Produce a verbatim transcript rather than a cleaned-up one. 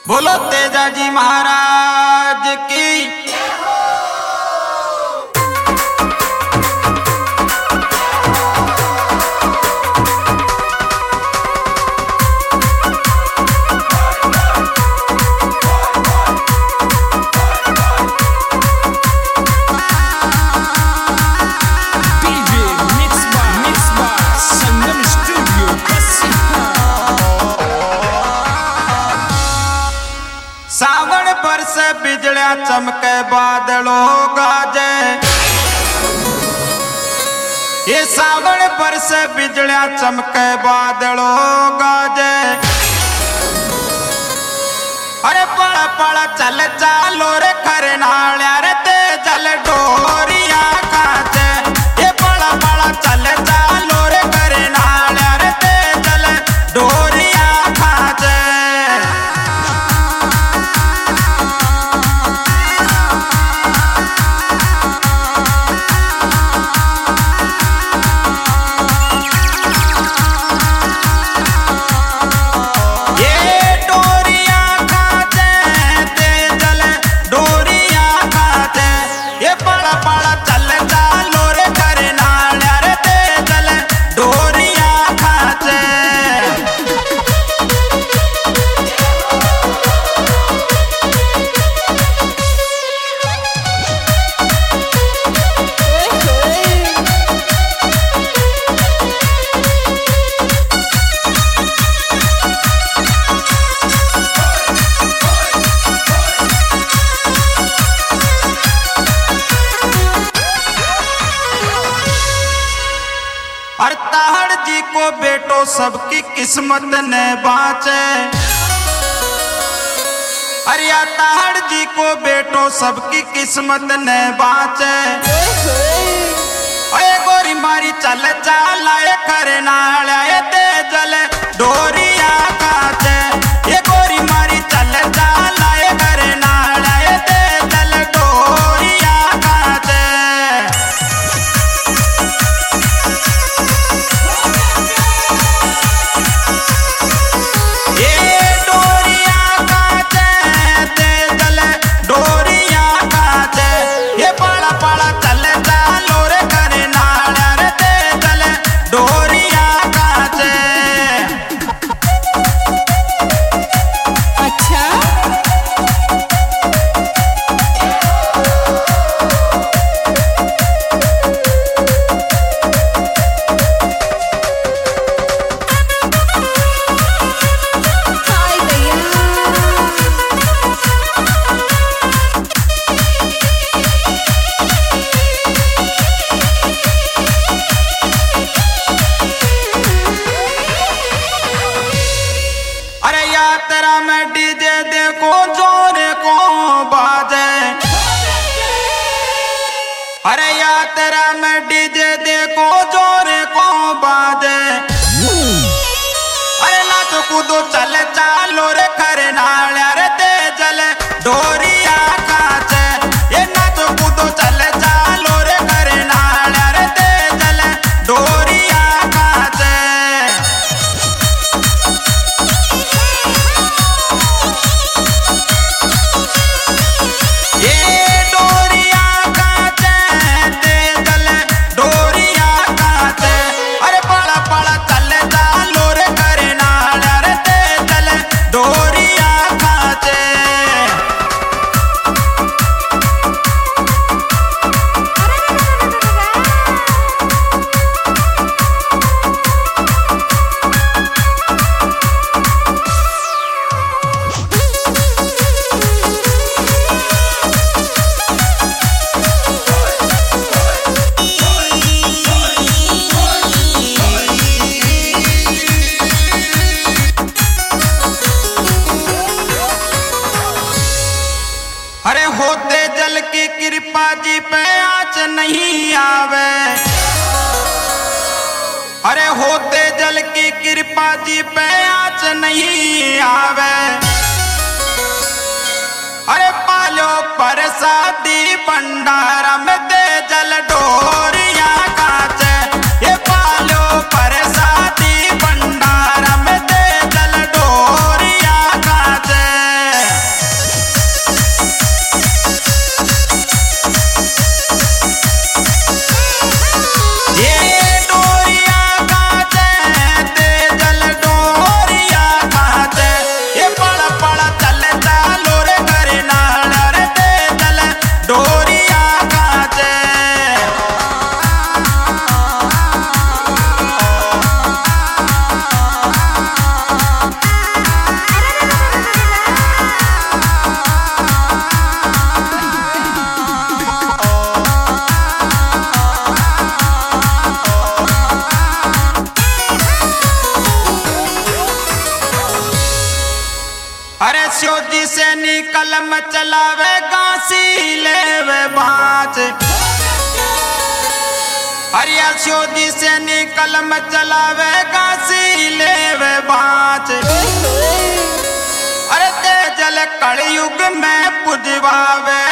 बोलो तेजाजी महाराज की। सावन पर से बिजलियां चमके बादलों गाजे, ये सावन पर से बिजलियां चमके बादलों गाजे। अरे पड़ पड़ चल चालो रे खरनाल्या रे ते जल डोरिया खाचे, ये पड़ पड़ चल चालो रे खरनाल्या रे ते जल डोरिया खाचे। ताहड़ जी को बेटो सबकी किस्मत ने बाँचे, अरे ताहड़ जी को बेटो सबकी किस्मत ने बाँचे। अरे गोरी मारी चल चालाए करनाला ते जल डोरिया काचे, ये गोरी मारी चल चालाए करनाला ते जल डोरिया काचे। तेरा में डीजे देखो जोरे को बाजे, अरे या तेरा में डीजे देखो जोरे को बाजे। अरे नाचो कूदो चल चालो रे खरनाल्या रे ते जल डोरिया काचे, ये नाचो कूदो चल चालो रे खरनाल्या रे ते जल डोरिया काचे। अरे होते जल की कृपा जी पे आँच नहीं आवे, अरे होते जल की कृपा जी पे आँच नहीं आवे। अरे पालो प्रसादी भंडारा में दे जल डोरिया काचे, ये पालो प्रसादी भंडारा में दे जल डोरिया काचे। सोजी से निकलम चलावे गांसी लेवे बाँच। हरिया सोजी से निकलम चलावे गांसी लेवे बाँच। अरे तेजल कलयुग में पुजवावे